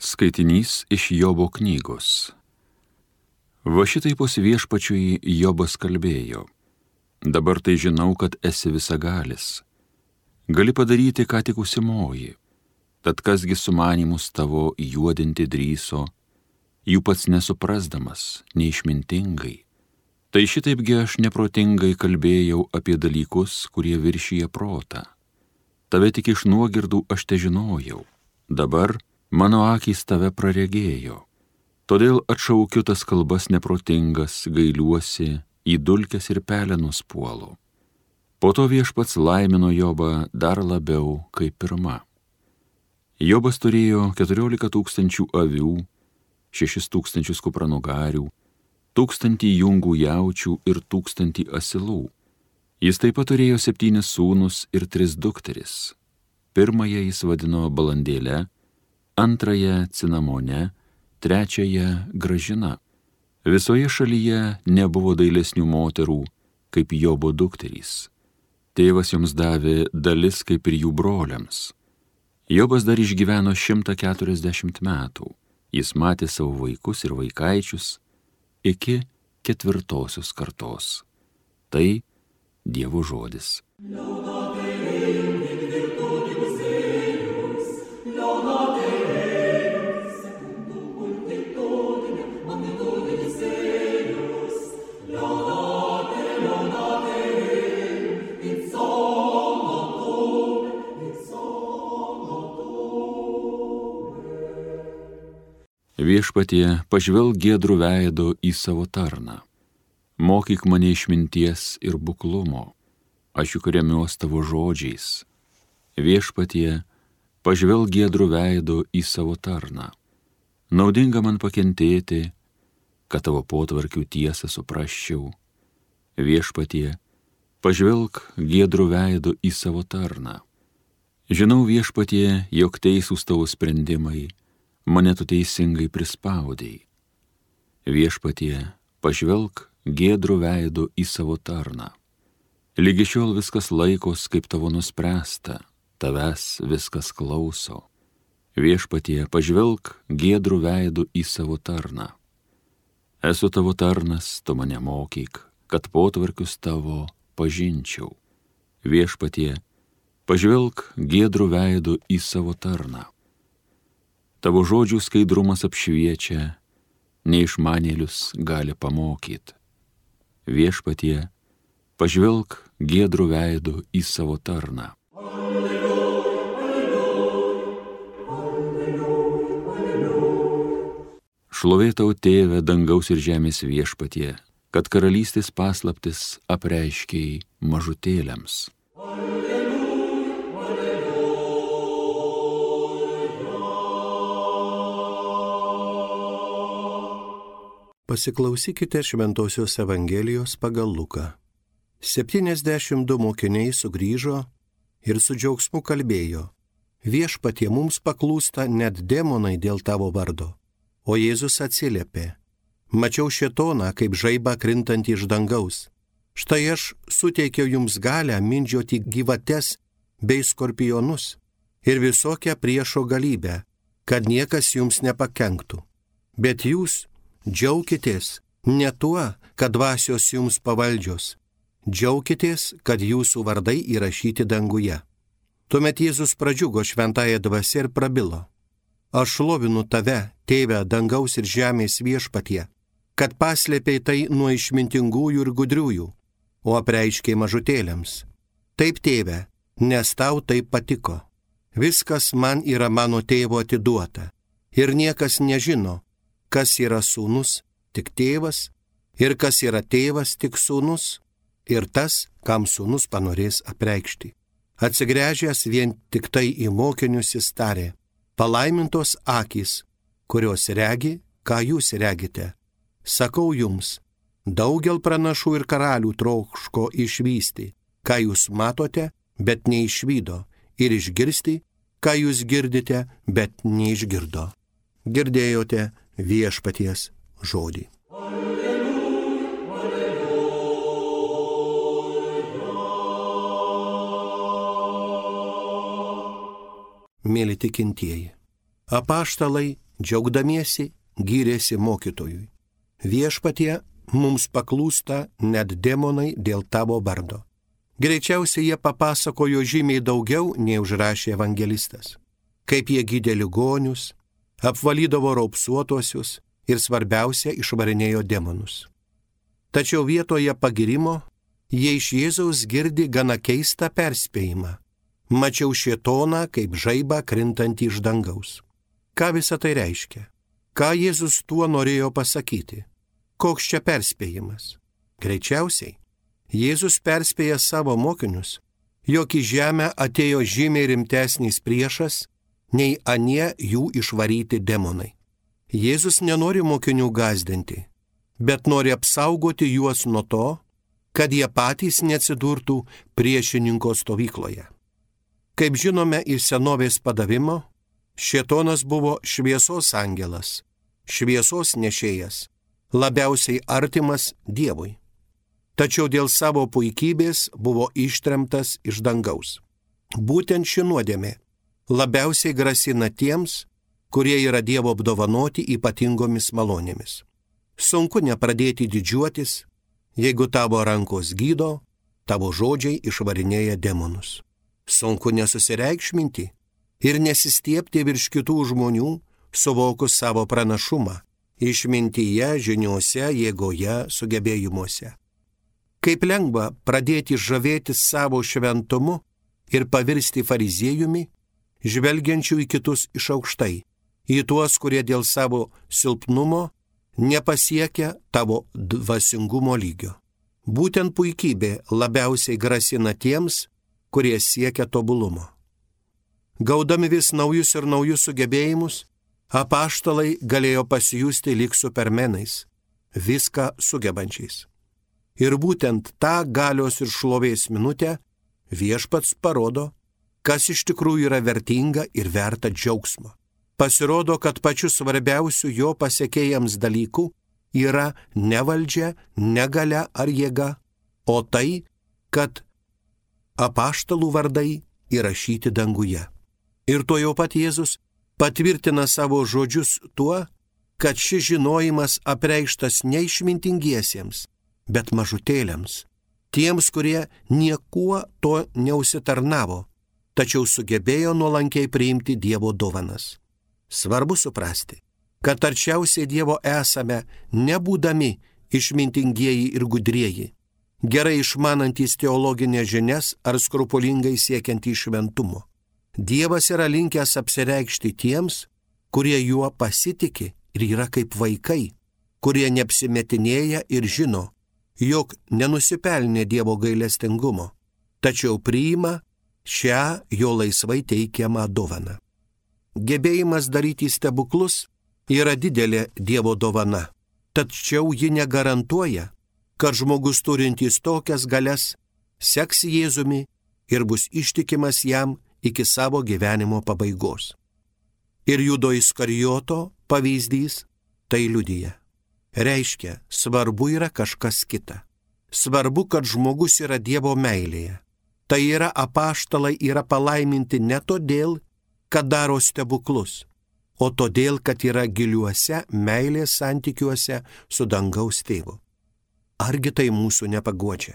Skaitinys iš Jobo knygos. Va šitaipos viešpačiui Jobas kalbėjo. Dabar tai žinau, kad esi visagalis. Gali padaryti, ką tik užsimoji. Tad kasgi sumanymus tavo juodinti drįso, jų pats nesuprasdamas, neišmintingai. Tai šitaipgi aš neprotingai kalbėjau apie dalykus, kurie viršyje protą. Tave tik iš nuogirdų aš te žinojau. Dabar mano akys tave praregėjo. Todėl atšaukiu tas kalbas neprotingas, gailiuosi, į dulkes ir pelenus puolu. Po to viešpats laimino Jobą dar labiau kaip pirma. Jobas turėjo 14 000 avių, 6 000 kupranugarių, 1000 jungų jaučių ir 1000 asilų. Jis taip pat turėjo 7 sūnus ir 3 dukteris. Pirmąją jis vadino Balandėle, antrąją Cinamone, trečiąją Gražina. Visoje šalyje nebuvo dailesnių moterų, kaip Jobo dukterys. Tėvas joms davė dalis kaip ir jų broliams. Jobas dar išgyveno 140 metų. Jis matė savo vaikus ir vaikaičius iki 4. kartos. Tai Dievo žodis. Viešpatie, pažvelk giedrų veido į savo tarną. Mokyk mane išminties ir buklumo, aš juk remiuos tavo žodžiais. Viešpatie, pažvelk giedrų veido į savo tarną. Naudinga man pakentėti, kad tavo potvarkių tiesą suprasčiau. Viešpatie, pažvelk giedrų veido į savo tarną. Žinau, viešpatie, jog teisūs tavo sprendimai, mane tu teisingai prispaudei. Viešpatie, pažvelk giedrų veido į savo tarną. Lygi šiol viskas laikos, kaip tavo nuspręsta, tavęs viskas klauso. Viešpatie, pažvelk giedrų veido į savo tarną. Esu tavo tarnas, tu mane mokyk, kad potvarkius tavo pažinčiau. Viešpatie, pažvelk giedrų veido į savo tarną. Tavo žodžių skaidrumas apšviečia, neišmanėlius gali pamokyti. Viešpatie, pažvelk giedrų veido į savo tarną. Alleluja, alleluja, alleluja. Šlovė tau, Tėve, dangaus ir žemės viešpatie, kad karalystės paslaptis apreiškei mažutėliams. Pasiklausykite Šventosios Evangelijos pagal Luką. 72 mokiniai sugrįžo ir su džiaugsmu kalbėjo: Viešpatie, mums paklūsta net demonai dėl tavo vardo. O Jėzus atsiliepė: Mačiau šėtoną kaip žaibą krintantį iš dangaus. Štai aš suteikiau jums galią mindžioti gyvates bei skorpionus ir visokią priešo galybę, kad niekas jums nepakenktų. Bet jūs džiaukitės ne tuo, kad dvasios jums pavaldžios. Džiaukitės, kad jūsų vardai įrašyti danguje. Tuomet Jėzus pradžiugo šventąją dvasią ir prabilo: Aš šlovinu tave, Tėve, dangaus ir žemės viešpatie, kad paslėpei tai nuo išmintingųjų ir gudriųjų, o apreiškei mažutėliams. Taip, Tėve, nes tau taip patiko. Viskas man yra mano tėvo atiduota, ir niekas nežino, kas yra sūnus, tik tėvas, ir kas yra tėvas, tik sūnus, ir tas, kam sūnus panorės apreikšti. Atsigręžęs vien tik tai į mokinius jis tarė: Palaimintos akys, kurios regi, ką jūs regite. Sakau jums, daugel pranašų ir karalių trokško išvysti, ką jūs matote, bet neišvydo, ir išgirsti, ką jūs girdite, bet neišgirdo. Girdėjote Viešpaties žodį. Alleluja, alleluja. Mėly tikintieji, apaštalai Džiaugdamiesi gyrėsi mokytojui. Viešpatie, mums paklūsta net demonai dėl tavo vardo. Greičiausiai jie papasakojo žymiai daugiau, nei užrašė evangelistas. Kaip jie gydė ligonius, apvalydavo raupsuotuosius ir svarbiausia išvarinėjo demonus. Tačiau vietoje pagirimo jie iš Jėzaus girdi gana keistą perspėjimą. Mačiau šėtoną kaip žaibą krintantį iš dangaus. Ką visa tai reiškia? Ką Jėzus tuo norėjo pasakyti? Koks čia perspėjimas? Greičiausiai, Jėzus perspėja savo mokinius, jog į žemę atėjo žymiai rimtesnis priešas, nei anie jų išvaryti demonai. Jėzus nenori mokinių gąsdinti, bet nori apsaugoti juos nuo to, kad jie patys neatsidurtų priešininko stovykloje. Kaip žinome iš senovės padavimo, šėtonas buvo šviesos angelas, šviesos nešėjas, labiausiai artimas Dievui. Tačiau dėl savo puikybės buvo ištremtas iš dangaus. Būtent ši nuodėmė labiausiai grasina tiems, kurie yra Dievo apdovanoti ypatingomis malonėmis. Sunku nepradėti didžiuotis, jeigu tavo rankos gydo, tavo žodžiai išvarinėja demonus. Sunku nesusireikšminti ir nesistiepti virš kitų žmonių, suvokus savo pranašumą, išmintyje, žiniuose, jėgoje, sugebėjimuose. Kaip lengva pradėti žavėtis savo šventumu ir pavirsti fariziejumi, žvelgiančių į kitus iš aukštai, į tuos, kurie dėl savo silpnumo nepasiekia tavo dvasingumo lygio. Būtent puikybė labiausiai grasina tiems, kurie siekia tobulumo. Gaudami vis naujus ir naujus sugebėjimus, apaštalai galėjo pasijusti lyg supermenais, viską sugebančiais. Ir būtent tą galios ir šlovės minutę Viešpats parodo, kas iš tikrųjų yra vertinga ir verta džiaugsmo. Pasirodo, kad pačiu svarbiausiu jo pasekėjams dalykų yra ne valdžia, ne galia ar jėga, o tai, kad apaštalų vardai įrašyti danguje. Ir to jau pat Jėzus patvirtina savo žodžius tuo, kad šis žinojimas apreikštas ne išmintingiesiems, bet mažutėliams, tiems, kurie niekuo to neusitarnavo, tačiau sugebėjo nuolankiai priimti Dievo dovanas. Svarbu suprasti, kad arčiausiai Dievo esame nebūdami išmintingieji ir gudrieji, gerai išmanantys teologinės žinias ar skrupulingai siekiantys šventumo. Dievas yra linkęs apsireikšti tiems, kurie juo pasitiki ir yra kaip vaikai, kurie neapsimetinėja ir žino, jog nenusipelnė Dievo gailestingumo, tačiau priima šią jo laisvai teikiamą dovaną. Gebėjimas daryti stebuklus yra didelė Dievo dovana, tačiau ji negarantuoja, kad žmogus turintis tokias galias seks Jėzumi ir bus ištikimas jam iki savo gyvenimo pabaigos. Ir Judo Iskarijoto pavyzdys tai liudija. Reiškia, svarbu yra kažkas kita. Svarbu, kad žmogus yra Dievo meilėje. Tai yra apaštalai yra palaiminti ne todėl, kad daro stebuklus, o todėl, kad yra giliuose meilės santykiuose su dangaus tėvu. Argi tai mūsų nepaguodžia?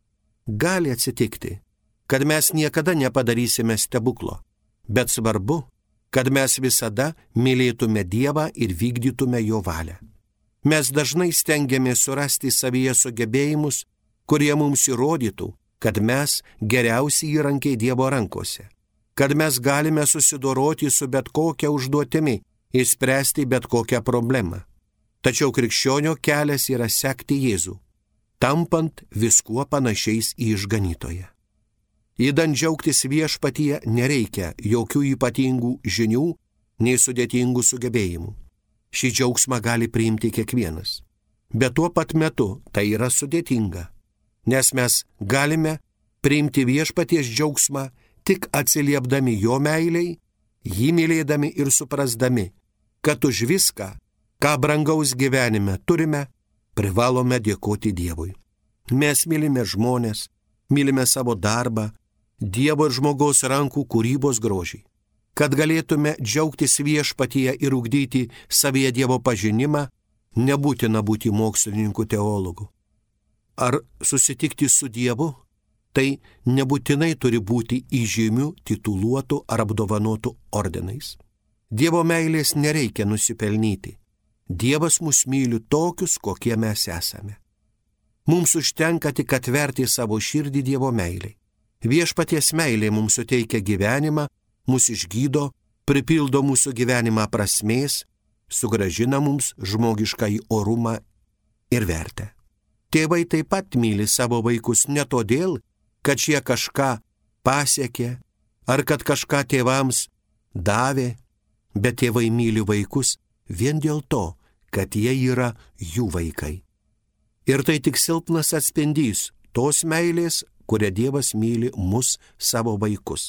Gali atsitikti, kad mes niekada nepadarysime stebuklo, bet svarbu, kad mes visada mylėtume Dievą ir vykdytume jo valią. Mes dažnai stengiamės surasti savyje sugebėjimus, kurie mums įrodytų, kad mes geriausi įrankiai Dievo rankose, kad mes galime susidoroti su bet kokia užduotimi ir spręsti bet kokią problemą. Tačiau krikščionio kelias yra sekti Jėzų, tampant viskuo panašiais į išganytoją. Įdant džiaugtis Viešpatyje nereikia jokių ypatingų žinių, nei sudėtingų sugebėjimų. Šį džiaugsmą gali priimti kiekvienas. Bet tuo pat metu tai yra sudėtinga, nes mes galime priimti Viešpaties džiaugsmą tik atsiliepdami jo meiliai, jį mylėdami ir suprasdami, kad už viską, ką brangaus gyvenime turime, privalome dėkoti Dievui. Mes mylime žmonės, mylime savo darbą, Dievo ir žmogaus rankų kūrybos grožį. Kad galėtume džiaugtis viešpatyje ir ugdyti savyje Dievo pažinimą, nebūtina būti mokslininku teologu. Ar susitikti su Dievu, tai nebūtinai turi būti įžymių, tituluotų ar apdovanotų ordinais. Dievo meilės nereikia nusipelnyti. Dievas mus myli tokius, kokie mes esame. Mums užtenka tik atverti savo širdį Dievo meiliai. Viešpaties meilė mums suteikia gyvenimą, mus išgydo, pripildo mūsų gyvenimą prasmės, sugrąžina mums žmogiškąjį orumą ir vertę. Tėvai taip pat myli savo vaikus ne todėl, kad šie kažką pasiekė, ar kad kažką tėvams davė, bet tėvai myli vaikus vien dėl to, kad jie yra jų vaikai. Ir tai tik silpnas atspindys tos meilės, kuria Dievas myli mus savo vaikus.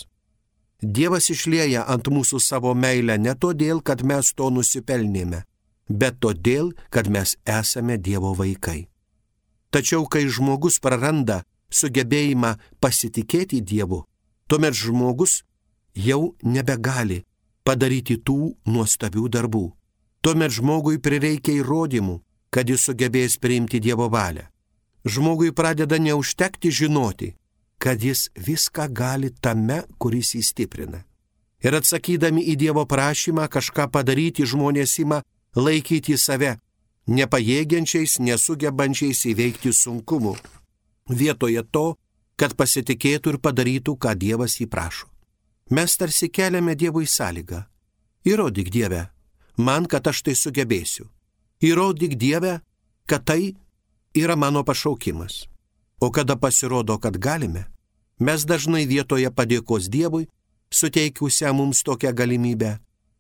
Dievas išlieja ant mūsų savo meilę ne todėl, kad mes to nusipelnėme, bet todėl, kad mes esame Dievo vaikai. Tačiau, kai žmogus praranda sugebėjimą pasitikėti Dievu, tuomet žmogus jau nebegali padaryti tų nuostabių darbų. Tuomet žmogui prireikia įrodymų, kad jis sugebės priimti Dievo valią. Žmogui pradeda neužtekti žinoti, kad jis viską gali tame, kuris jį stiprina. Ir atsakydami į Dievo prašymą kažką padaryti, žmonės ima laikyti save nepajėgiančiais, nesugebančiais įveikti sunkumų, vietoje to, kad pasitikėtų ir padarytų, ką Dievas jį prašo. Mes tarsi keliame Dievui sąlygą. Įrodyk, Dieve, man, kad aš tai sugebėsiu. Įrodyk, Dieve, kad tai yra mano pašaukimas. O kada pasirodo, kad galime, mes dažnai vietoje padėkos Dievui, suteikusią mums tokią galimybę,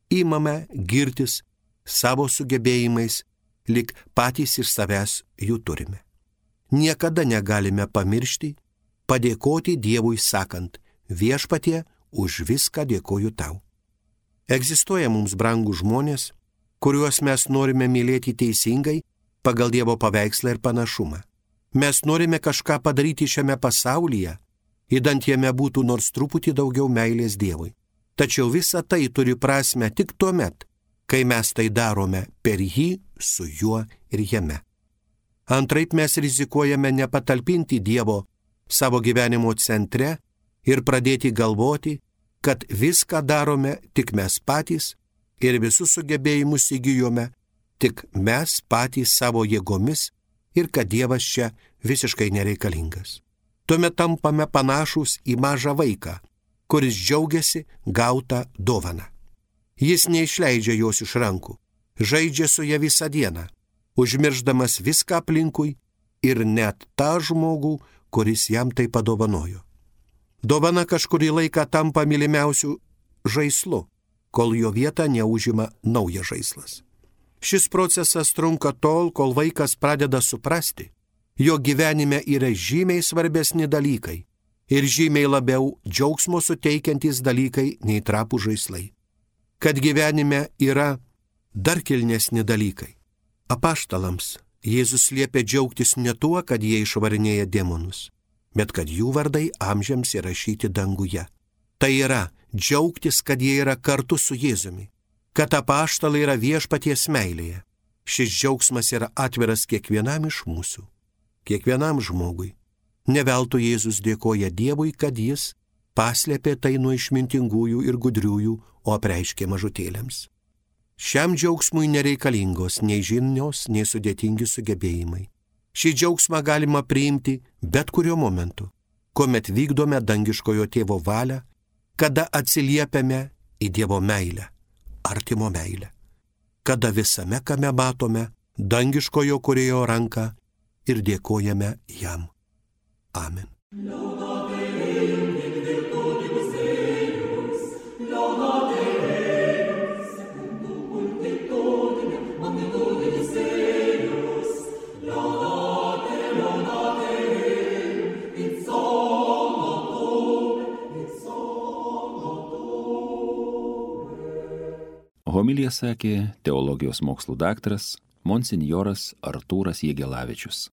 imame girtis savo sugebėjimais, lyg patys iš savęs jų turime. Niekada negalime pamiršti, padėkoti Dievui sakant, viešpatie, už viską dėkoju tau. Egzistuoja mums brangūs žmonės, kuriuos mes norime mylėti teisingai pagal Dievo paveikslą ir panašumą. Mes norime kažką padaryti šiame pasaulyje, idant jame būtų nors truputį daugiau meilės Dievui. Tačiau visa tai turi prasmę tik tuomet, kai mes tai darome per jį, su juo ir jame. Antraip mes rizikuojame nepatalpinti Dievo savo gyvenimo centre ir pradėti galvoti, kad viską darome tik mes patys ir visus sugebėjimus įgijome tik mes patys savo jėgomis ir kad Dievas čia visiškai nereikalingas. Tuomet tampame panašus į mažą vaiką, kuris džiaugiasi gautą dovaną. Jis neišleidžia jos iš rankų, žaidžia su ja visą dieną, užmirždamas viską aplinkui ir net tą žmogų, kuris jam tai padovanojo. Dovana kažkurį laiką tampa mylimiausių žaislu, kol jo vietą neužima naujas žaislas. Šis procesas trunka tol, kol vaikas pradeda suprasti, jo gyvenime yra žymiai svarbesni dalykai ir žymiai labiau džiaugsmo suteikiantys dalykai nei trapų žaislai. Kad gyvenime yra dar kilnesni dalykai. Apaštalams Jėzus liepė džiaugtis ne tuo, kad jie išvarinėja demonus, bet kad jų vardai amžiams įrašyti danguje. Tai yra džiaugtis, kad jie yra kartu su Jėzumi, kad apaštalai yra viešpaties meilėje. Šis džiaugsmas yra atviras kiekvienam iš mūsų, kiekvienam žmogui. Ne veltui Jėzus dėkoja Dievui, kad jis paslėpė tai nuo išmintingųjų ir gudriųjų, o apreiškė mažutėlėms. Šiam džiaugsmui nereikalingos nei žinios, nei sudėtingi sugebėjimai. Šį džiaugsmą galima priimti bet kuriuo momentu, kuomet vykdome dangiškojo tėvo valią, kada atsiliepiame į Dievo meilę, artimo meilę, kada visame kame matome dangiškojo kūrėjo ranką ir dėkojame jam. Amen. Homiliją sakė teologijos mokslų daktaras monsinjoras Artūras Jegelavičius.